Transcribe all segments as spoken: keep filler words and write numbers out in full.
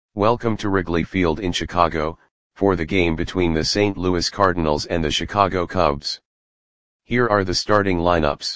Welcome to Wrigley Field in Chicago, for the game between the Saint Louis Cardinals and the Chicago Cubs. Here are the starting lineups.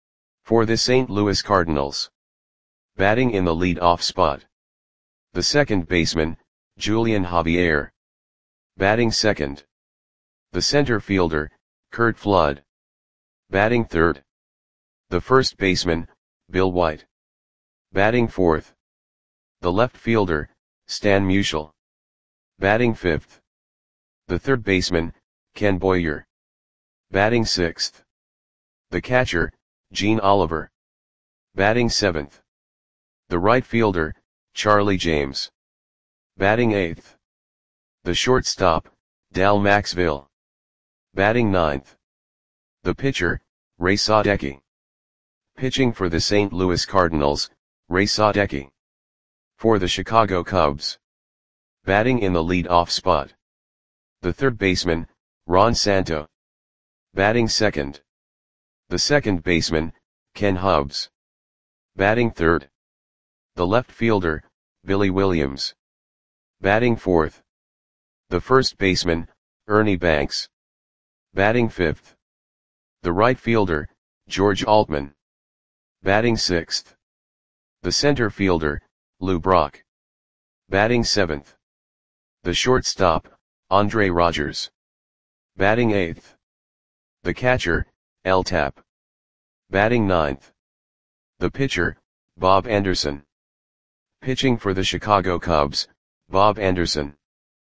For the Saint Louis Cardinals. Batting in the lead-off spot. The second baseman, Julian Javier. Batting second. The center fielder, Curt Flood. Batting third. The first baseman, Bill White. Batting fourth. The left fielder, Stan Musial. Batting fifth. The third baseman, Ken Boyer. Batting sixth. The catcher, Gene Oliver. Batting seventh. The right fielder, Charlie James. Batting eighth. The shortstop, Dal Maxvill. Batting ninth. The pitcher, Ray Sadecki. Pitching for the Saint Louis Cardinals, Ray Sadecki. For the Chicago Cubs. Batting in the lead-off spot. The third baseman, Ron Santo. Batting second. The second baseman, Ken Hubbs. Batting third. The left fielder, Billy Williams. Batting fourth. The first baseman, Ernie Banks. Batting fifth. The right fielder, George Altman. Batting sixth. The center fielder, Lou Brock. Batting seventh. The shortstop, Andre Rogers. Batting eighth. The catcher, L. Tap. Batting ninth. The pitcher, Bob Anderson. Pitching for the Chicago Cubs, Bob Anderson.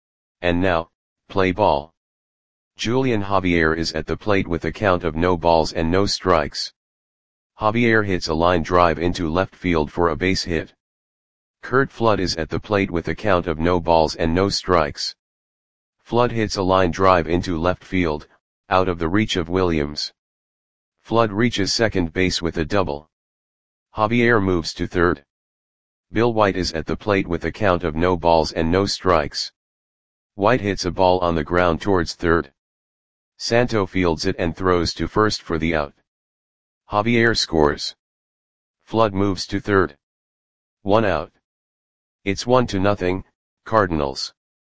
And now, play ball. Julian Javier is at the plate with a count of no balls and no strikes. Javier hits a line drive into left field for a base hit. Curt Flood is at the plate with a count of no balls and no strikes. Flood hits a line drive into left field, out of the reach of Williams. Flood reaches second base with a double. Javier moves to third. Bill White is at the plate with a count of no balls and no strikes. White hits a ball on the ground towards third. Santo fields it and throws to first for the out. Javier scores. Flood moves to third. One out. It's one to nothing, Cardinals.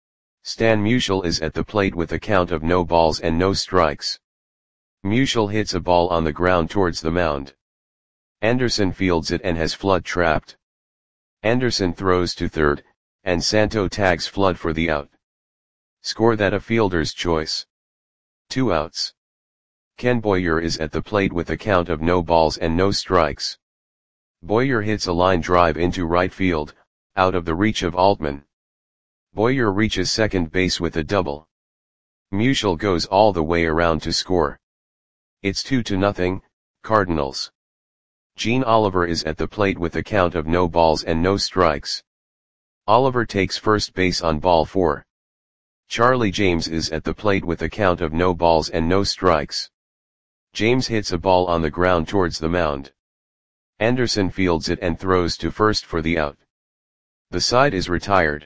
Stan Musial is at the plate with a count of no balls and no strikes. Musial hits a ball on the ground towards the mound. Anderson fields it and has Flood trapped. Anderson throws to third, and Santo tags Flood for the out. Score that a fielder's choice. Two outs. Ken Boyer is at the plate with a count of no balls and no strikes. Boyer hits a line drive into right field, out of the reach of Altman. Boyer reaches second base with a double. Musial goes all the way around to score. It's two to nothing, Cardinals. Gene Oliver is at the plate with a count of no balls and no strikes. Oliver takes first base on ball four. Charlie James is at the plate with a count of no balls and no strikes. James hits a ball on the ground towards the mound. Anderson fields it and throws to first for the out. The side is retired.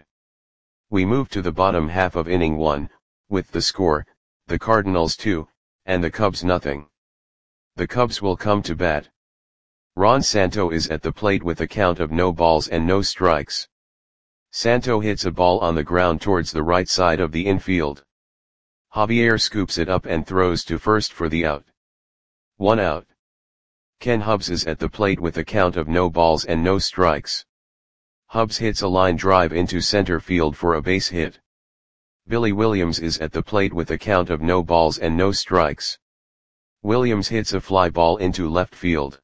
We move to the bottom half of inning one, with the score, the Cardinals two, and the Cubs nothing. The Cubs will come to bat. Ron Santo is at the plate with a count of no balls and no strikes. Santo hits a ball on the ground towards the right side of the infield. Javier scoops it up and throws to first for the out. One out. Ken Hubbs is at the plate with a count of no balls and no strikes. Hubbs hits a line drive into center field for a base hit. Billy Williams is at the plate with a count of no balls and no strikes. Williams hits a fly ball into left field.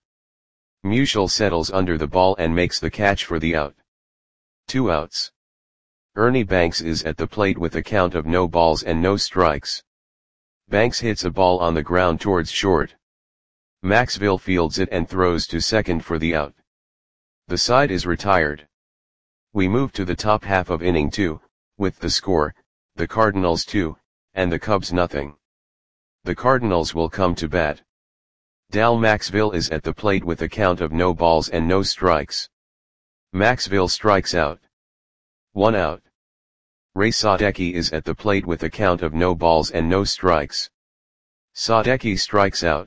Musial settles under the ball and makes the catch for the out. Two outs. Ernie Banks is at the plate with a count of no balls and no strikes. Banks hits a ball on the ground towards short. Maxvill fields it and throws to second for the out. The side is retired. We move to the top half of inning two, with the score, the Cardinals two, and the Cubs nothing. The Cardinals will come to bat. Dal Maxvill is at the plate with a count of no balls and no strikes. Maxvill strikes out. One out. Ray Sadecki is at the plate with a count of no balls and no strikes. Sadecki strikes out.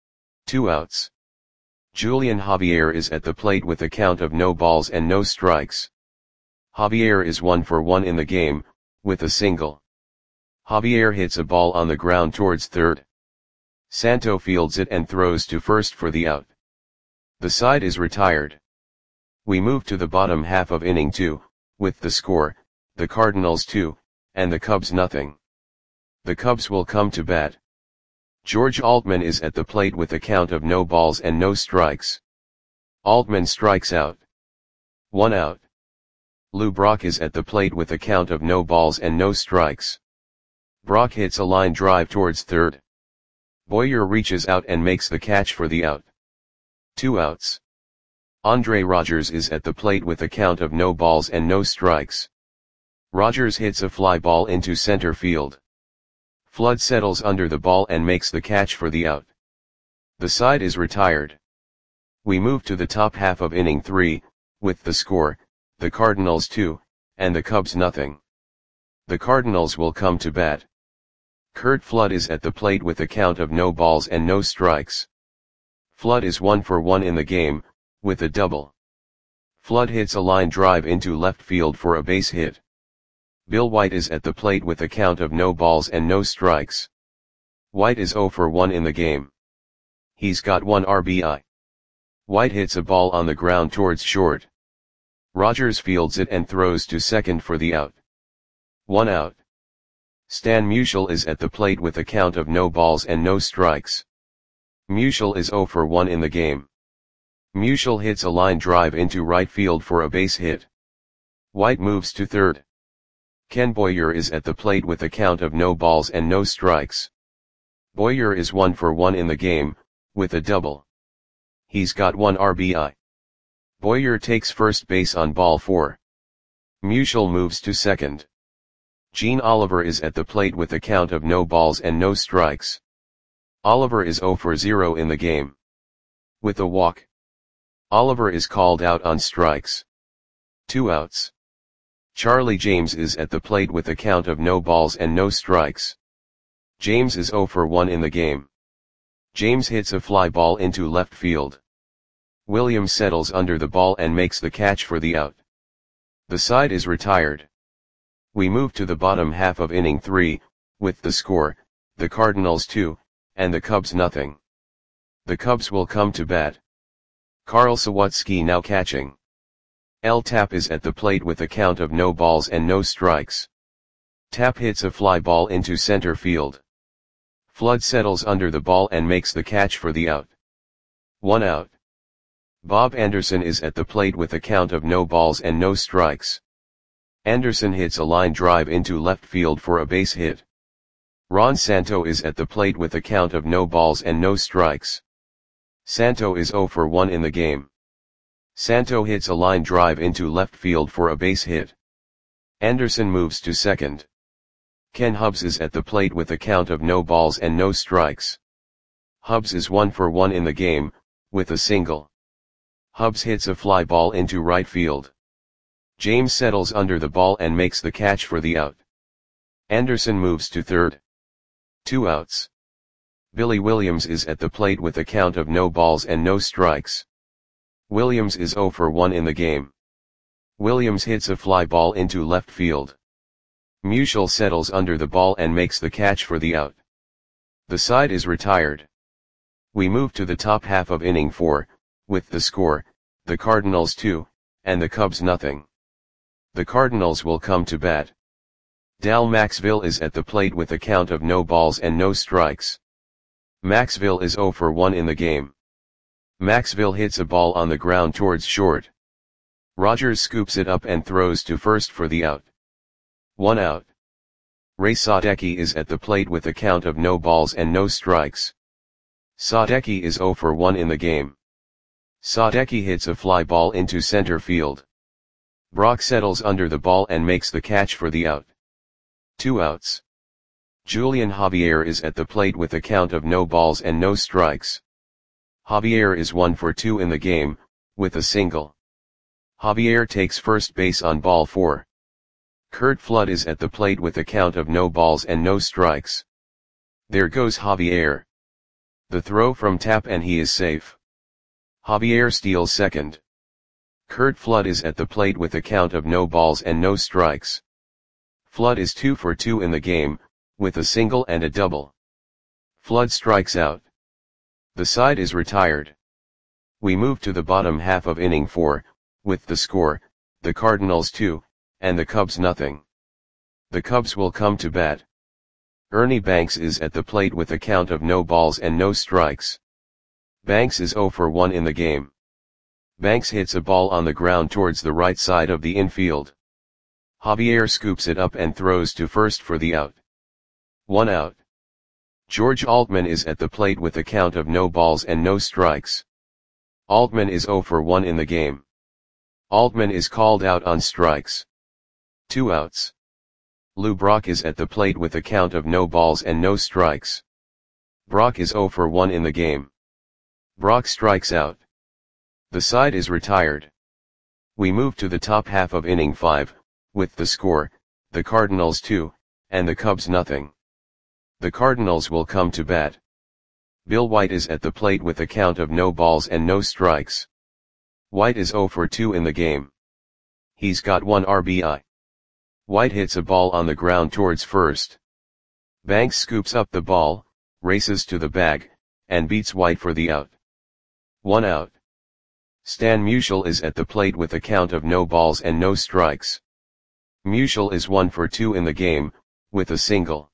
Two outs. Julian Javier is at the plate with a count of no balls and no strikes. Javier is one for one in the game, with a single. Javier hits a ball on the ground towards third. Santo fields it and throws to first for the out. The side is retired. We move to the bottom half of inning two, with the score, the Cardinals two, and the Cubs nothing. The Cubs will come to bat. George Altman is at the plate with a count of no balls and no strikes. Altman strikes out. One out. Lou Brock is at the plate with a count of no balls and no strikes. Brock hits a line drive towards third. Boyer reaches out and makes the catch for the out. Two outs. Andre Rogers is at the plate with a count of no balls and no strikes. Rogers hits a fly ball into center field. Flood settles under the ball and makes the catch for the out. The side is retired. We move to the top half of inning three, with the score, the Cardinals two, and the Cubs nothing. The Cardinals will come to bat. Curt Flood is at the plate with a count of no balls and no strikes. Flood is one for one in the game, with a double. Flood hits a line drive into left field for a base hit. Bill White is at the plate with a count of no balls and no strikes. White is zero for one in the game. He's got one R B I. White hits a ball on the ground towards short. Rogers fields it and throws to second for the out. One out. Stan Musial is at the plate with a count of no balls and no strikes. Musial is zero for one in the game. Musial hits a line drive into right field for a base hit. White moves to third. Ken Boyer is at the plate with a count of no balls and no strikes. Boyer is one for one in the game, with a double. He's got one R B I. Boyer takes first base on ball four. Musial moves to second. Gene Oliver is at the plate with a count of no balls and no strikes. Oliver is zero for zero in the game. With a walk. Oliver is called out on strikes. Two outs. Charlie James is at the plate with a count of no balls and no strikes. James is zero for one in the game. James hits a fly ball into left field. Williams settles under the ball and makes the catch for the out. The side is retired. We move to the bottom half of inning three, with the score, the Cardinals two, and the Cubs nothing. The Cubs will come to bat. Carl Sawatsky now catching. L. Tapp is at the plate with a count of no balls and no strikes. Tapp hits a fly ball into center field. Flood settles under the ball and makes the catch for the out. One out. Bob Anderson is at the plate with a count of no balls and no strikes. Anderson hits a line drive into left field for a base hit. Ron Santo is at the plate with a count of no balls and no strikes. Santo is zero for one in the game. Santo hits a line drive into left field for a base hit. Anderson moves to second. Ken Hubbs is at the plate with a count of no balls and no strikes. Hubbs is one for one in the game, with a single. Hubbs hits a fly ball into right field. James settles under the ball and makes the catch for the out. Anderson moves to third. Two outs. Billy Williams is at the plate with a count of no balls and no strikes. Williams is zero for one in the game. Williams hits a fly ball into left field. Musial settles under the ball and makes the catch for the out. The side is retired. We move to the top half of inning four, with the score, the Cardinals two, and the Cubs nothing. The Cardinals will come to bat. Dal Maxville is at the plate with a count of no balls and no strikes. Maxville is zero for one in the game. Maxville hits a ball on the ground towards short. Rogers scoops it up and throws to first for the out. One out. Ray Sadecki is at the plate with a count of no balls and no strikes. Sadecki is zero for one in the game. Sadecki hits a fly ball into center field. Brock settles under the ball and makes the catch for the out. Two outs. Julian Javier is at the plate with a count of no balls and no strikes. Javier is one for two in the game, with a single. Javier takes first base on ball four. Curt Flood is at the plate with a count of no balls and no strikes. There goes Javier. The throw from Tapp and he is safe. Javier steals second. Curt Flood is at the plate with a count of no balls and no strikes. Flood is two for two in the game, with a single and a double. Flood strikes out. The side is retired. We move to the bottom half of inning four, with the score, the Cardinals two, and the Cubs nothing. The Cubs will come to bat. Ernie Banks is at the plate with a count of no balls and no strikes. Banks is zero for one in the game. Banks hits a ball on the ground towards the right side of the infield. Javier scoops it up and throws to first for the out. One out. George Altman is at the plate with a count of no balls and no strikes. Altman is zero for one in the game. Altman is called out on strikes. Two outs. Lou Brock is at the plate with a count of no balls and no strikes. Brock is zero for one in the game. Brock strikes out. The side is retired. We move to the top half of inning five, with the score, the Cardinals two, and the Cubs nothing. The Cardinals will come to bat. Bill White is at the plate with a count of no balls and no strikes. White is zero for two in the game. He's got one R B I. White hits a ball on the ground towards first. Banks scoops up the ball, races to the bag, and beats White for the out. One out. Stan Musial is at the plate with a count of no balls and no strikes. Musial is one for two in the game, with a single.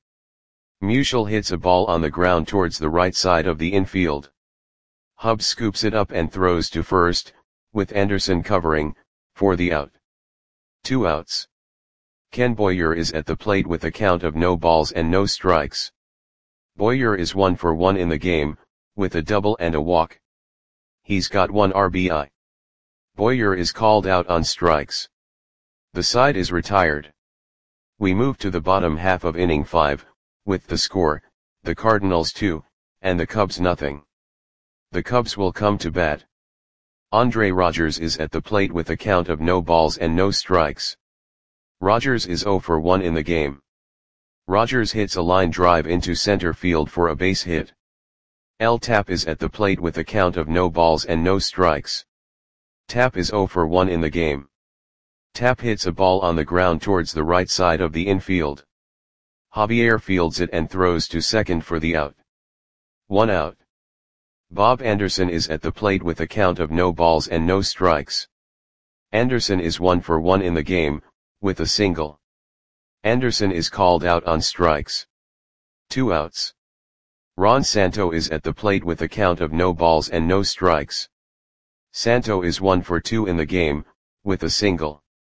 Musial hits a ball on the ground towards the right side of the infield. Hubbs scoops it up and throws to first, with Anderson covering, for the out. Two outs. Ken Boyer is at the plate with a count of no balls and no strikes. Boyer is one for one in the game, with a double and a walk. He's got one R B I. Boyer is called out on strikes. The side is retired. We move to the bottom half of inning five, with the score, the Cardinals two, and the Cubs nothing. The Cubs will come to bat. Andre Rogers is at the plate with a count of no balls and no strikes. Rogers is zero for one in the game. Rogers hits a line drive into center field for a base hit. L. Tapp is at the plate with a count of no balls and no strikes. Tapp is zero for one in the game. Tapp hits a ball on the ground towards the right side of the infield. Javier fields it and throws to second for the out. One out. Bob Anderson is at the plate with a count of no balls and no strikes. Anderson is one for one in the game, with a single. Anderson is called out on strikes. Two outs. Ron Santo is at the plate with a count of no balls and no strikes. Santo is one for two in the game, with a single.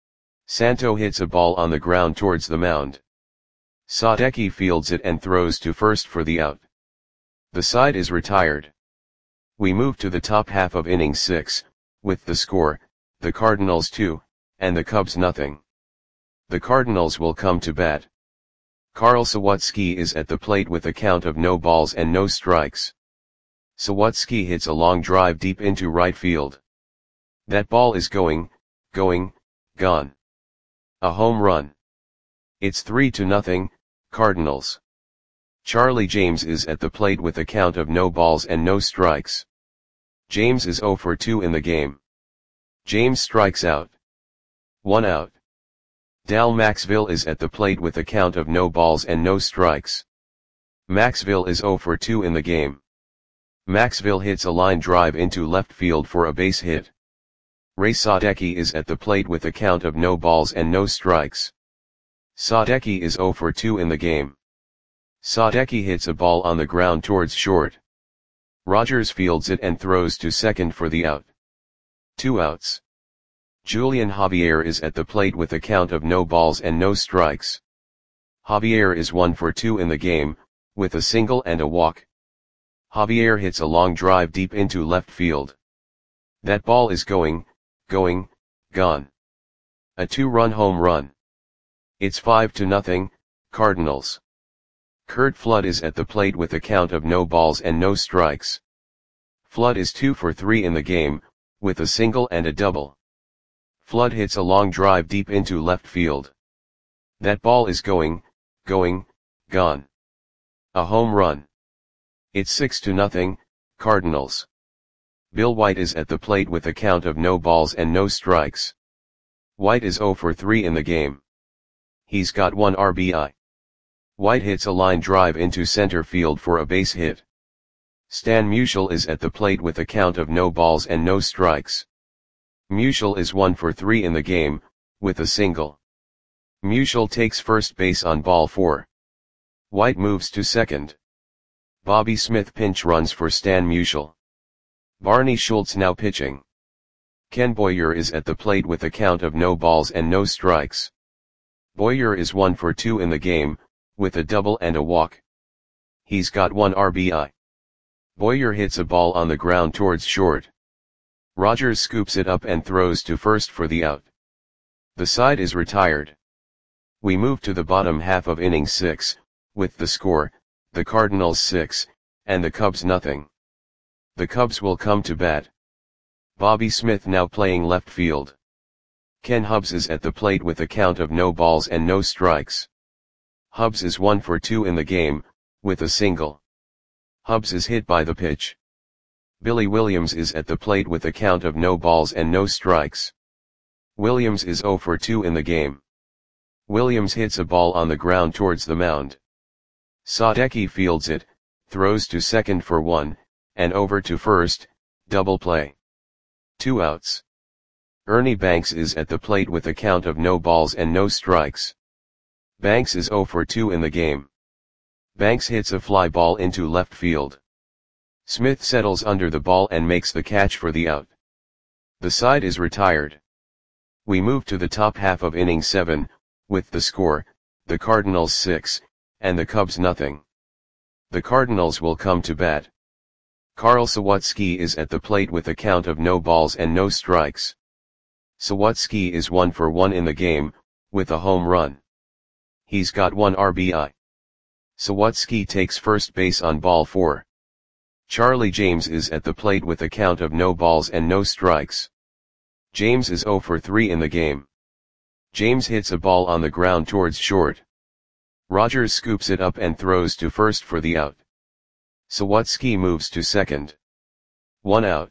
Santo hits a ball on the ground towards the mound. Sadecki fields it and throws to first for the out. The side is retired. We move to the top half of inning six, with the score, the Cardinals two, and the Cubs nothing. The Cardinals will come to bat. Carl Sawatsky is at the plate with a count of no balls and no strikes. Sawatsky hits a long drive deep into right field. That ball is going, going, gone. A home run. It's three to nothing, Cardinals. Charlie James is at the plate with a count of no balls and no strikes. James is zero for two in the game. James strikes out. One out. Dal Maxville is at the plate with a count of no balls and no strikes. Maxville is zero for two in the game. Maxville hits a line drive into left field for a base hit. Ray Sadecki is at the plate with a count of no balls and no strikes. Sadecki is zero for two in the game. Sadecki hits a ball on the ground towards short. Rogers fields it and throws to second for the out. Two outs. Julian Javier is at the plate with a count of no balls and no strikes. Javier is one for two in the game, with a single and a walk. Javier hits a long drive deep into left field. That ball is going, going, gone. A two-run home run. It's five to nothing, Cardinals. Curt Flood is at the plate with a count of no balls and no strikes. Flood is two for three in the game, with a single and a double. Flood hits a long drive deep into left field. That ball is going, going, gone. A home run. It's six to nothing, Cardinals. Bill White is at the plate with a count of no balls and no strikes. White is oh for three in the game. He's got one R B I. White hits a line drive into center field for a base hit. Stan Musial is at the plate with a count of no balls and no strikes. Musial is one for three in the game, with a single. Musial takes first base on ball four. White moves to second. Bobby Smith pinch runs for Stan Musial. Barney Schultz now pitching. Ken Boyer is at the plate with a count of no balls and no strikes. Boyer is one for two in the game, with a double and a walk. He's got one R B I. Boyer hits a ball on the ground towards short. Rogers scoops it up and throws to first for the out. The side is retired. We move to the bottom half of inning six, with the score, the Cardinals six, and the Cubs nothing. The Cubs will come to bat. Bobby Smith now playing left field. Ken Hubbs is at the plate with a count of no balls and no strikes. Hubbs is one for two in the game, with a single. Hubbs is hit by the pitch. Billy Williams is at the plate with a count of no balls and no strikes. Williams is oh for two in the game. Williams hits a ball on the ground towards the mound. Sadecki fields it, throws to second for one, and over to first, double play. Two outs. Ernie Banks is at the plate with a count of no balls and no strikes. Banks is oh for two in the game. Banks hits a fly ball into left field. Smith settles under the ball and makes the catch for the out. The side is retired. We move to the top half of inning seven, with the score, the Cardinals six, and the Cubs nothing. The Cardinals will come to bat. Carl Sawatsky is at the plate with a count of no balls and no strikes. Sawatsky is one for one in the game, with a home run. He's got one R B I. Sawatsky takes first base on ball four. Charlie James is at the plate with a count of no balls and no strikes. James is oh for three in the game. James hits a ball on the ground towards short. Rogers scoops it up and throws to first for the out. Sawatsky moves to second. One out.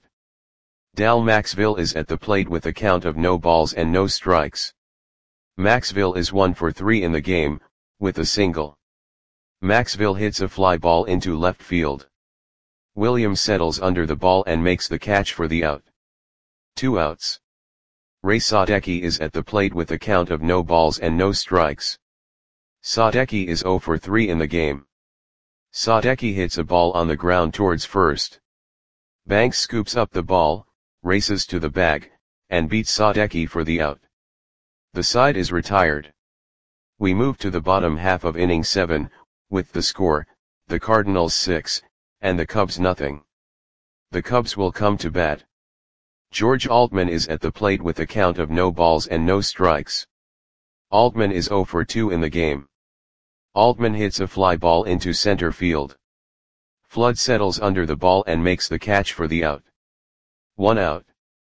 Dal Maxville is at the plate with a count of no balls and no strikes. Maxville is one for three in the game, with a single. Maxville hits a fly ball into left field. Williams settles under the ball and makes the catch for the out. Two outs. Ray Sadecki is at the plate with a count of no balls and no strikes. Sadecki is oh for three in the game. Sadecki hits a ball on the ground towards first. Banks scoops up the ball, races to the bag, and beats Sadecki for the out. The side is retired. We move to the bottom half of inning seven, with the score, the Cardinals six, and the Cubs nothing. The Cubs will come to bat. George Altman is at the plate with a count of no balls and no strikes. Altman is oh for two in the game. Altman hits a fly ball into center field. Flood settles under the ball and makes the catch for the out. One out.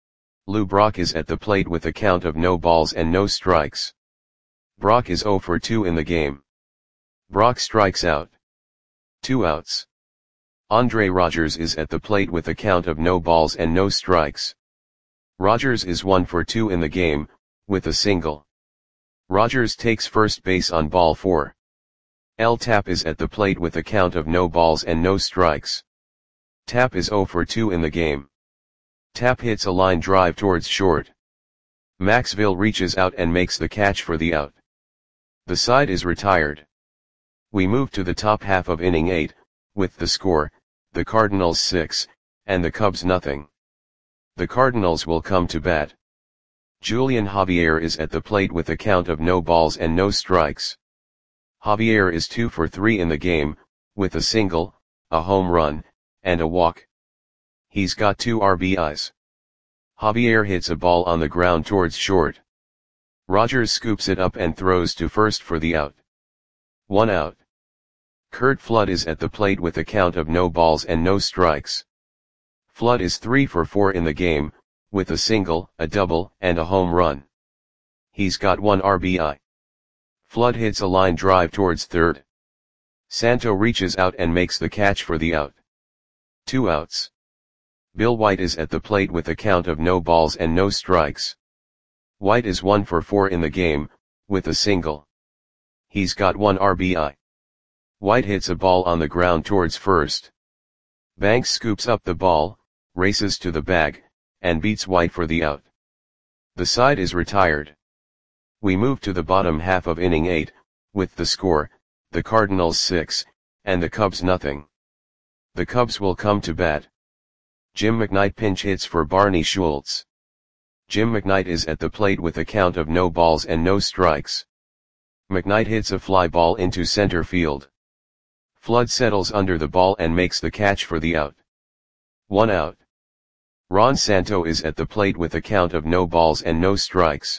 Lou Brock is at the plate with a count of no balls and no strikes. Brock is oh for two in the game. Brock strikes out. Two outs. Andre Rogers is at the plate with a count of no balls and no strikes. Rogers is one for two in the game, with a single. Rogers takes first base on ball four. L. Tapp is at the plate with a count of no balls and no strikes. Tapp is oh for two in the game. Tapp hits a line drive towards short. Maxville reaches out and makes the catch for the out. The side is retired. We move to the top half of inning eight, with the score, the Cardinals six, and the Cubs nothing. The Cardinals will come to bat. Julian Javier is at the plate with a count of no balls and no strikes. Javier is two for three in the game, with a single, a home run, and a walk. He's got two R B Is. Javier hits a ball on the ground towards short. Rogers scoops it up and throws to first for the out. One out. Curt Flood is at the plate with a count of no balls and no strikes. Flood is three for four in the game, with a single, a double, and a home run. He's got one R B I. Flood hits a line drive towards third. Santo reaches out and makes the catch for the out. Two outs. Bill White is at the plate with a count of no balls and no strikes. White is one for four in the game, with a single. He's got one R B I. White hits a ball on the ground towards first. Banks scoops up the ball, races to the bag, and beats White for the out. The side is retired. We move to the bottom half of inning eight, with the score, the Cardinals six, and the Cubs nothing. The Cubs will come to bat. Jim McKnight pinch hits for Barney Schultz. Jim McKnight is at the plate with a count of no balls and no strikes. McKnight hits a fly ball into center field. Flood settles under the ball and makes the catch for the out. One out. Ron Santo is at the plate with a count of no balls and no strikes.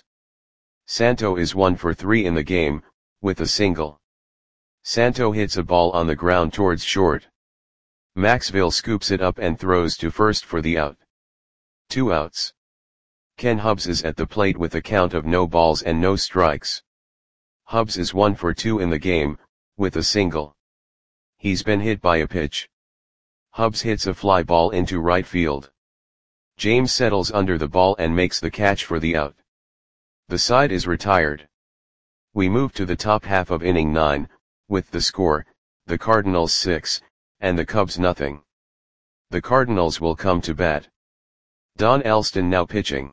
Santo is one for three in the game, with a single. Santo hits a ball on the ground towards short. Maxville scoops it up and throws to first for the out. Two outs. Ken Hubbs is at the plate with a count of no balls and no strikes. Hubbs is one for two in the game, with a single. He's been hit by a pitch. Hubbs hits a fly ball into right field. James settles under the ball and makes the catch for the out. The side is retired. We move to the top half of inning nine, with the score, the Cardinals six, and the Cubs nothing. The Cardinals will come to bat. Don Elston now pitching.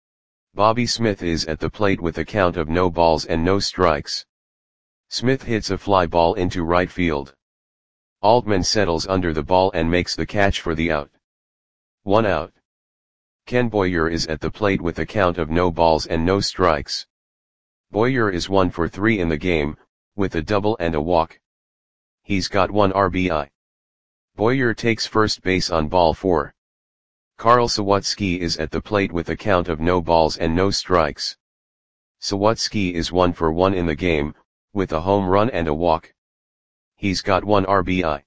Bobby Smith is at the plate with a count of no balls and no strikes. Smith hits a fly ball into right field. Altman settles under the ball and makes the catch for the out. One out. Ken Boyer is at the plate with a count of no balls and no strikes. Boyer is one for three in the game, with a double and a walk. He's got one R B I. Boyer takes first base on ball four. Carl Sawatsky is at the plate with a count of no balls and no strikes. Sawatsky is one for one in the game, with a home run and a walk. He's got one R B I.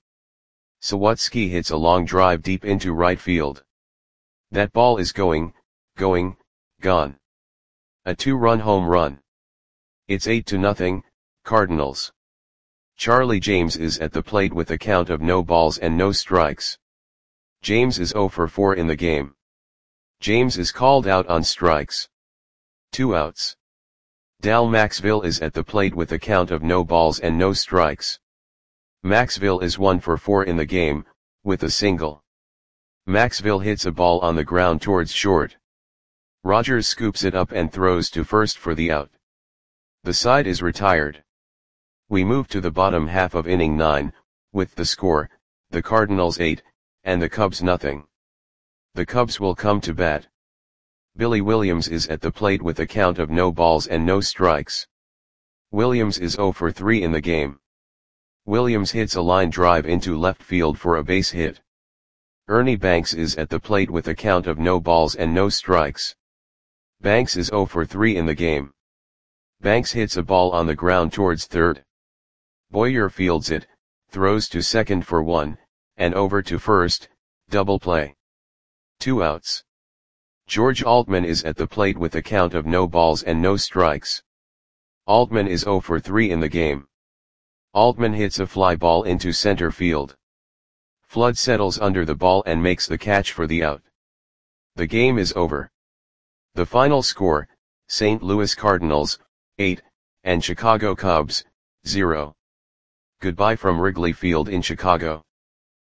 Sawatsky hits a long drive deep into right field. That ball is going, going, gone. A two-run home run. It's eight to nothing, Cardinals. Charlie James is at the plate with a count of no balls and no strikes. James is zero for four in the game. James is called out on strikes. Two outs. Dal Maxville is at the plate with a count of no balls and no strikes. Maxville is one for four in the game, with a single. Maxville hits a ball on the ground towards short. Rogers scoops it up and throws to first for the out. The side is retired. We move to the bottom half of inning nine, with the score, the Cardinals eight, and the Cubs nothing. The Cubs will come to bat. Billy Williams is at the plate with a count of no balls and no strikes. Williams is zero for three in the game. Williams hits a line drive into left field for a base hit. Ernie Banks is at the plate with a count of no balls and no strikes. Banks is zero for three in the game. Banks hits a ball on the ground towards third. Boyer fields it, throws to second for one, and over to first, double play. Two outs. George Altman is at the plate with a count of no balls and no strikes. Altman is zero for three in the game. Altman hits a fly ball into center field. Flood settles under the ball and makes the catch for the out. The game is over. The final score, Saint Louis Cardinals, eight, and Chicago Cubs, zero. Goodbye from Wrigley Field in Chicago.